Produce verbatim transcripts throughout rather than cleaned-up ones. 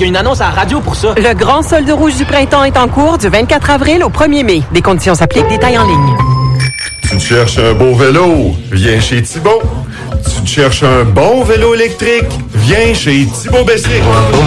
y a une annonce à la radio pour ça. Le grand solde rouge du printemps est en cours du vingt-quatre avril au premier mai. Des conditions s'appliquent, détails en ligne. Tu cherches un beau vélo? Viens chez Thibaut. Tu cherches un bon vélo électrique? Viens chez Thibaut Bessic.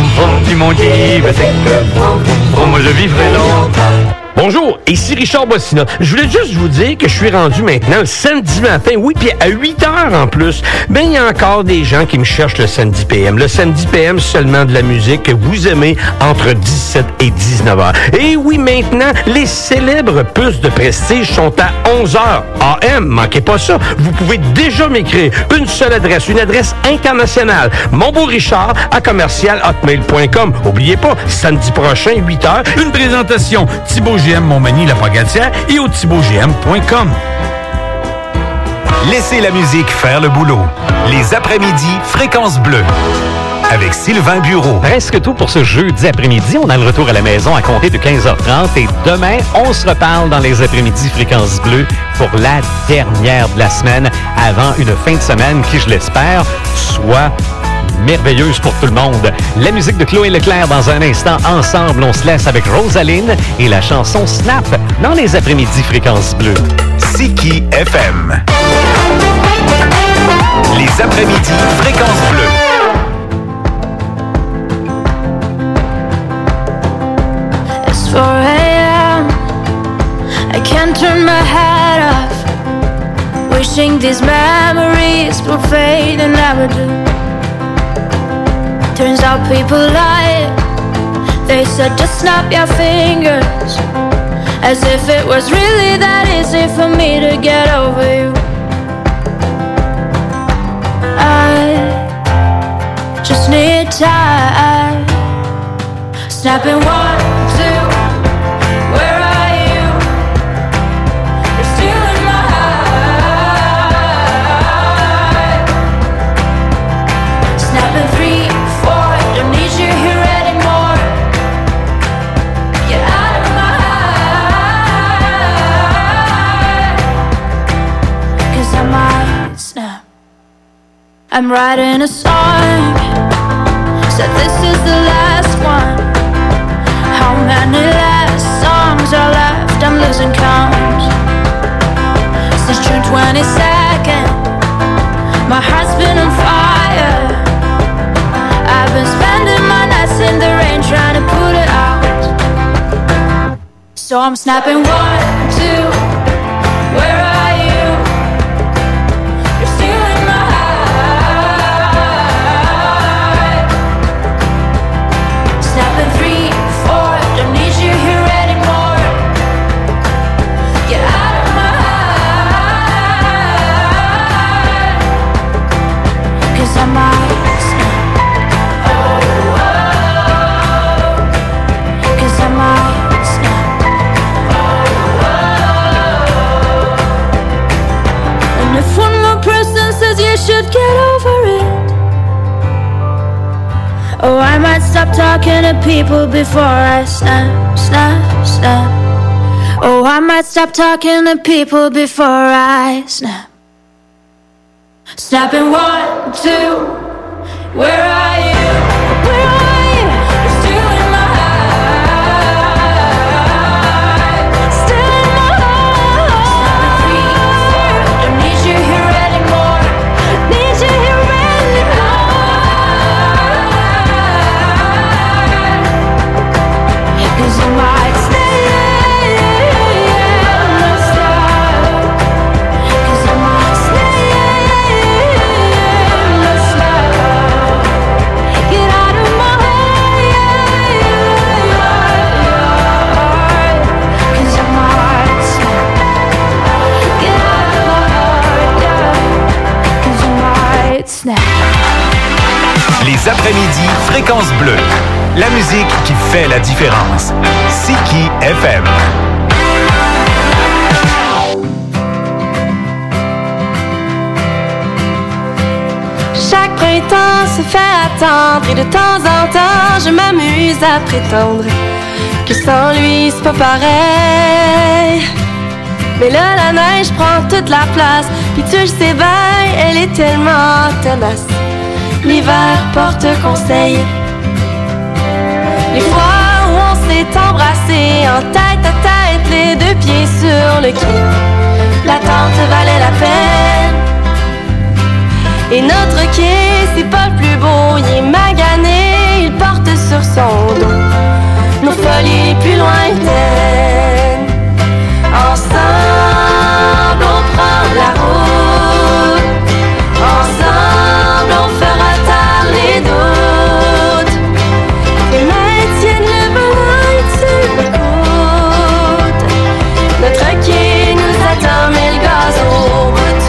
Moi, je vivrai longtemps. Bonjour, ici Richard Bossina. Je voulais juste vous dire que je suis rendu maintenant le samedi matin, oui, puis à huit heures en plus. Ben, il y a encore des gens qui me cherchent le samedi P M. Le samedi P M, seulement de la musique que vous aimez entre dix-sept et dix-neuf heures. Et oui, maintenant, les célèbres puces de prestige sont à onze heures A M. Manquez pas ça. Vous pouvez déjà m'écrire. Une seule adresse, une adresse internationale. Monbeau-Richard à commercial hotmail point com. Oubliez pas, samedi prochain, huit heures, une présentation Thibaut G M Montmagny La Pagatière et au thibaut g m point com. Laissez la musique faire le boulot. Les après-midi Fréquence Bleue avec Sylvain Bureau. Presque tout pour ce jeudi après-midi. On a le retour à la maison à compter de quinze heures trente et demain, on se reparle dans les après-midi Fréquence Bleue pour la dernière de la semaine avant une fin de semaine qui, je l'espère, soit merveilleuse pour tout le monde. La musique de Chloé Leclerc dans un instant. Ensemble, on se laisse avec Rosaline et la chanson Snap dans les après-midi Fréquence Bleue. Siki F M. Les après-midi Fréquence Bleue. It's four a.m. I can't turn my head off. Wishing these memories will fade and never do. Turns out people lie. They said just snap your fingers, as if it was really that easy for me to get over you. I just need time. Snapping one, two, where are you? You're still in my heart. Snapping three, don't need you here anymore. Get out of my heart. Cause I might snap. I'm writing a song. Said this is the last one. How many last songs are left? I'm losing count. Since June twenty-second, my heart's been on fire. I've been spending my nights in the rain trying to put it out. So I'm snapping one, two, where are you? You're still in my heart. Snapping three, four, don't need you here anymore. Get out of my heart. Cause I might should get over it. Oh, I might stop talking to people before I snap, snap, snap. Oh, I might stop talking to people before I snap. Snapping one, two, where are you? Where are you? You're still in my heart. Still in my heart. Snapping three, four, don't need you here anymore. Need you here anymore. Cause I might stay. Cause I might stay. Get out of my heart. Cause I might stay. Get out of my heart. Cause I might snap. Les après-midi Fréquence Bleue. La musique qui fait la différence. Siki F M. Chaque printemps se fait attendre et de temps en temps je m'amuse à prétendre que sans lui c'est pas pareil. Mais là la neige prend toute la place, puis tu le sais bien, elle est tellement tenace. L'hiver porte conseil. danser en tête à tête, les deux pieds sur le quai. L'attente valait la peine. Et notre quai, c'est pas le plus beau, il est magané, il porte sur son dos nos folies les plus lointaines. Ensemble, on prend la route. Ensemble, on fera taire les doutes. Les mains tiennent le volant et tu l'écoutes. Notre quai nous attend, mais le gaz au bout.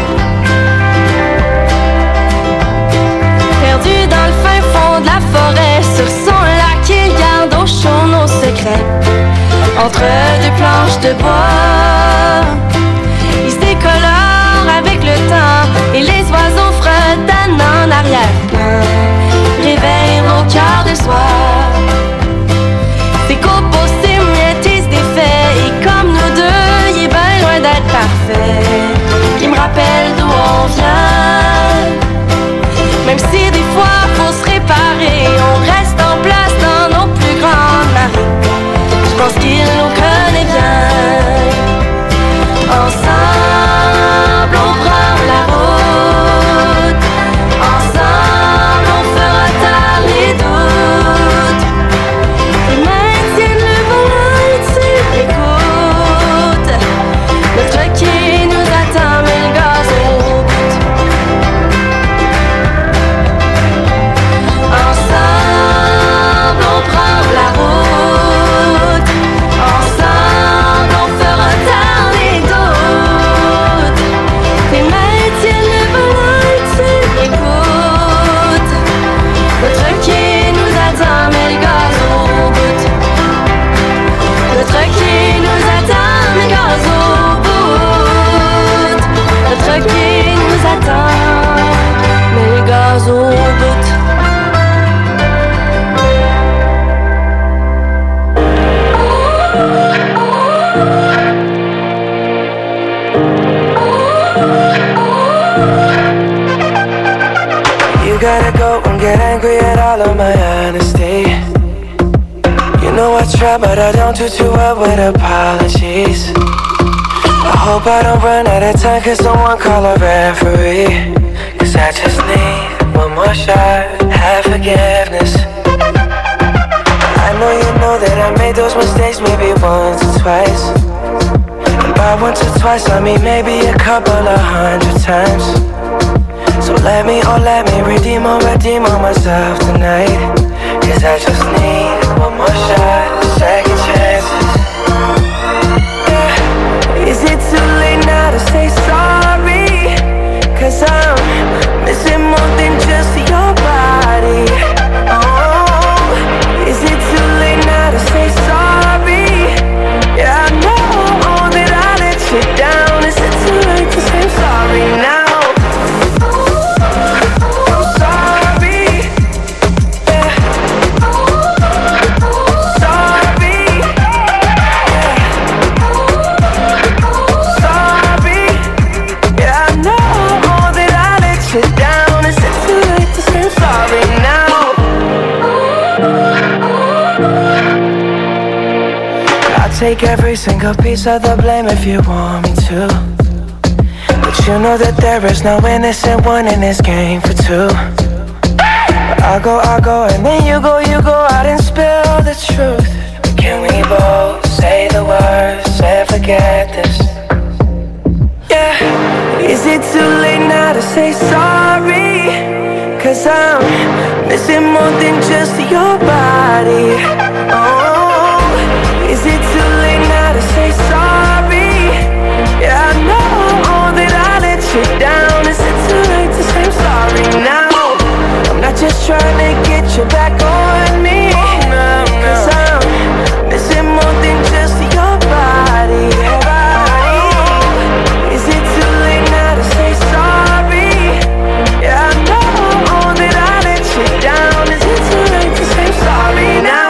Perdu dans le fin fond de la forêt, sur son lac, il garde au chaud nos secrets. Entre deux planches de bois, il se décolore avec le temps et les oiseaux fredonnent en arrière-plan, réveillent nos cœurs de soir. Ses copeaux s'émiettent, se défait, et comme nous deux, il est bien loin d'être parfait. Il me rappelle d'où on vient, même si des fois faut se réparer, on reste en place dans nos plus grandes marées. Je pense qu'il nous connaît bien. Ensemble, on prend la route. Ensemble, on fera taire les doutes. Les mains tiennent le volant et tu l'écoutes. Notre quai nous attend, mais le gaz au bout. Ensemble, on prend la route. Ensemble, on fera taire les doutes. Tes mains tiennent le volant et tu l'écoutes. Notre quai nous attend, mais le gaz au bout. Notre quai nous attend, mais le gaz au bout. Notre quai nous attend, mais le gaz au bout. You gotta go and get angry at all of my honesty. You know I try, but I don't do too well with apologies. I hope I don't run out of time, cause someone call a referee. Cause I just need one more shot, have forgiveness. I know you know that I made those mistakes maybe once or twice. And by once or twice I mean maybe a couple of hundred times. So let me, oh let me redeem or redeem on myself tonight. Cause I just need one more shot, second chances. Yeah. Is it too late now to say sorry? Cause I'm missing more than just your body. Oh, is it too late now to say sorry? Yeah, I know that I let you down. Is it too late to say sorry now? Take every single piece of the blame if you want me to. But you know that there is no innocent one in this game for two. But I'll go, I'll go, and then you go, you go out and spill the truth. But can we both say the words and forget this? Yeah. Is it too late now to say sorry? Cause I'm missing more than just your body. Oh, is it too late now to say sorry? Yeah, I know that I let you down. Is it too late to say I'm sorry now? I'm not just trying to get you back on me. Cause I'm missing more than just your body. Is it too late now to say sorry? Yeah, I know that I let you down. Is it too late to say I'm sorry now?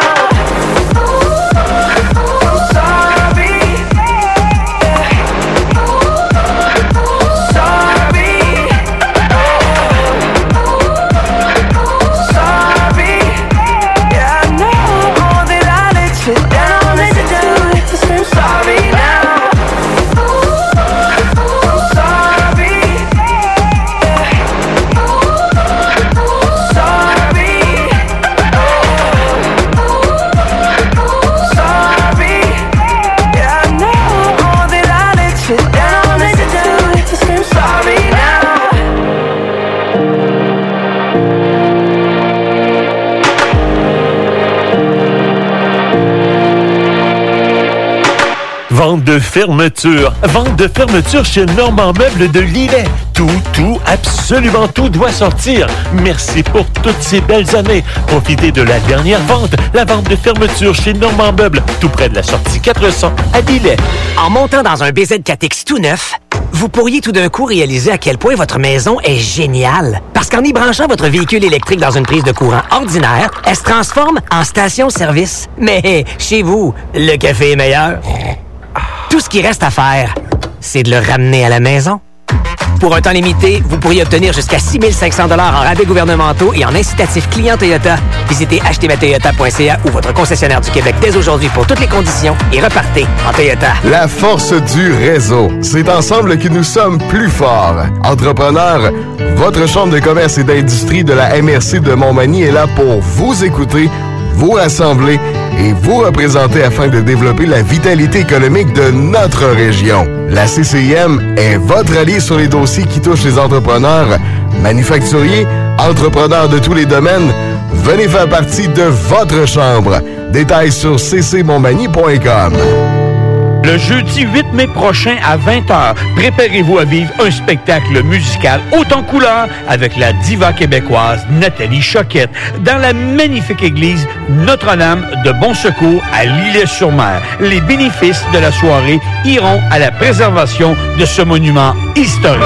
Vente de fermeture. Vente de fermeture chez Normand Meubles de Lillet. Tout, tout, absolument tout doit sortir. Merci pour toutes ces belles années. Profitez de la dernière vente, la vente de fermeture chez Normand Meubles, tout près de la sortie quatre cents à Lillet. En montant dans un B Z quatre X tout neuf, vous pourriez tout d'un coup réaliser à quel point votre maison est géniale. Parce qu'en y branchant votre véhicule électrique dans une prise de courant ordinaire, elle se transforme en station-service. Mais chez vous, le café est meilleur. Tout ce qui reste à faire, c'est de le ramener à la maison. Pour un temps limité, vous pourriez obtenir jusqu'à six mille cinq cents dollars en rabais gouvernementaux et en incitatifs clients Toyota. Visitez acheter ma toyota point c a ou votre concessionnaire du Québec dès aujourd'hui pour toutes les conditions et repartez en Toyota. La force du réseau. C'est ensemble que nous sommes plus forts. Entrepreneurs, votre chambre de commerce et d'industrie de la M R C de Montmagny est là pour vous écouter, vous rassembler et vous représenter afin de développer la vitalité économique de notre région. La C C I M est votre allié sur les dossiers qui touchent les entrepreneurs, manufacturiers, entrepreneurs de tous les domaines. Venez faire partie de votre chambre. Détails sur c c montmagny point com. Le jeudi huit mai prochain à vingt heures, préparez-vous à vivre un spectacle musical haut en couleur avec la diva québécoise Nathalie Choquette dans la magnifique église Notre-Dame de Bon Secours à L'Îlet-sur-Mer. Les bénéfices de la soirée iront à la préservation de ce monument historique.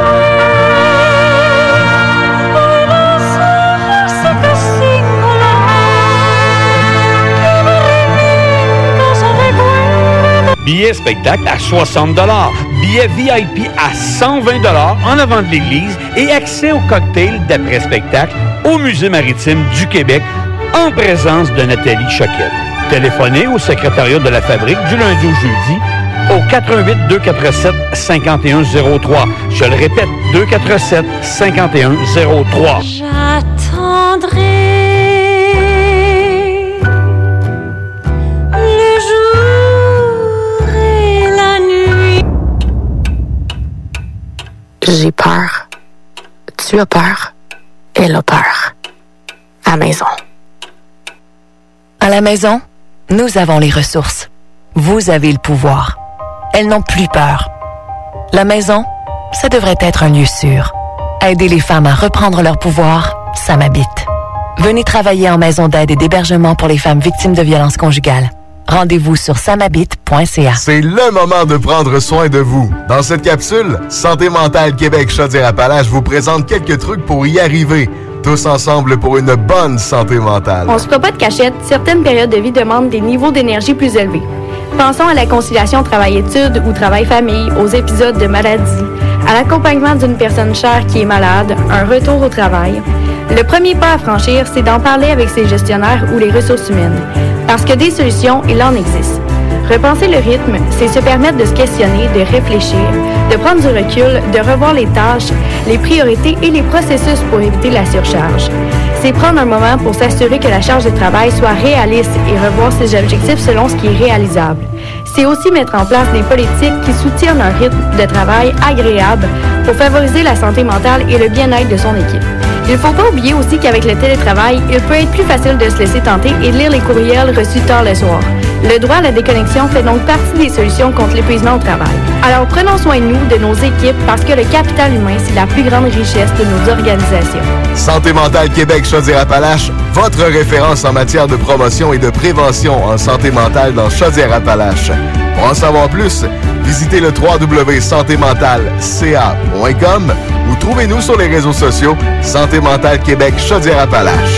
Billets spectacle à soixante dollars, billets V I P à cent vingt dollars en avant de l'église et accès au cocktail d'après-spectacle au Musée maritime du Québec en présence de Nathalie Choquette. Téléphonez au secrétariat de la Fabrique du lundi au jeudi au quatre un huit, deux quatre sept, cinq un zéro trois. Je le répète, deux quatre sept, cinq un zéro trois. J'attendrai J'ai peur. Tu as peur. Elle a peur. À la maison. À la maison, nous avons les ressources. Vous avez le pouvoir. Elles n'ont plus peur. La maison, ça devrait être un lieu sûr. Aider les femmes à reprendre leur pouvoir, ça m'habite. Venez travailler en maison d'aide et d'hébergement pour les femmes victimes de violences conjugales. Rendez-vous sur samhabite point c a. C'est le moment de prendre soin de vous. Dans cette capsule, Santé mentale Québec Chaudière-Appalaches vous présente quelques trucs pour y arriver. Tous ensemble pour une bonne santé mentale. On se fera pas de cachette, certaines périodes de vie demandent des niveaux d'énergie plus élevés. Pensons à la conciliation travail-études ou travail-famille, aux épisodes de maladie, à l'accompagnement d'une personne chère qui est malade, un retour au travail. Le premier pas à franchir, c'est d'en parler avec ses gestionnaires ou les ressources humaines. Parce que des solutions, il en existe. Repenser le rythme, c'est se permettre de se questionner, de réfléchir, de prendre du recul, de revoir les tâches, les priorités et les processus pour éviter la surcharge. C'est prendre un moment pour s'assurer que la charge de travail soit réaliste et revoir ses objectifs selon ce qui est réalisable. C'est aussi mettre en place des politiques qui soutiennent un rythme de travail agréable pour favoriser la santé mentale et le bien-être de son équipe. Il ne faut pas oublier aussi qu'avec le télétravail, il peut être plus facile de se laisser tenter et de lire les courriels reçus tard le soir. Le droit à la déconnexion fait donc partie des solutions contre l'épuisement au travail. Alors prenons soin de nous, de nos équipes, parce que le capital humain, c'est la plus grande richesse de nos organisations. Santé mentale Québec Chaudière-Appalaches, votre référence en matière de promotion et de prévention en santé mentale dans Chaudière-Appalaches. Pour en savoir plus, visitez le w w w point santé mentale c a point com ou trouvez-nous sur les réseaux sociaux Santé mentale Québec Chaudière-Appalaches.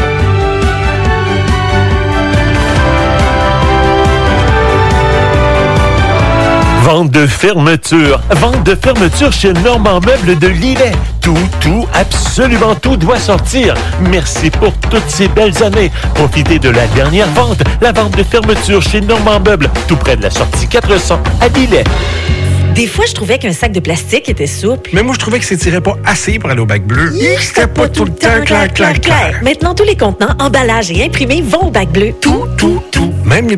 Vente de fermeture. Vente de fermeture chez Normand Meubles de Lillet. Tout, tout, absolument tout doit sortir. Merci pour toutes ces belles années. Profitez de la dernière vente, la vente de fermeture chez Normand Meubles, tout près de la sortie quatre cents à Lillet. Des fois, je trouvais qu'un sac de plastique était souple. Mais moi, je trouvais que ça tirait pas assez pour aller au bac bleu. C'était pas tout le temps clair, clair, clair. Maintenant, tous les contenants, emballages et imprimés vont au bac bleu. Tout, tout, tout. Même les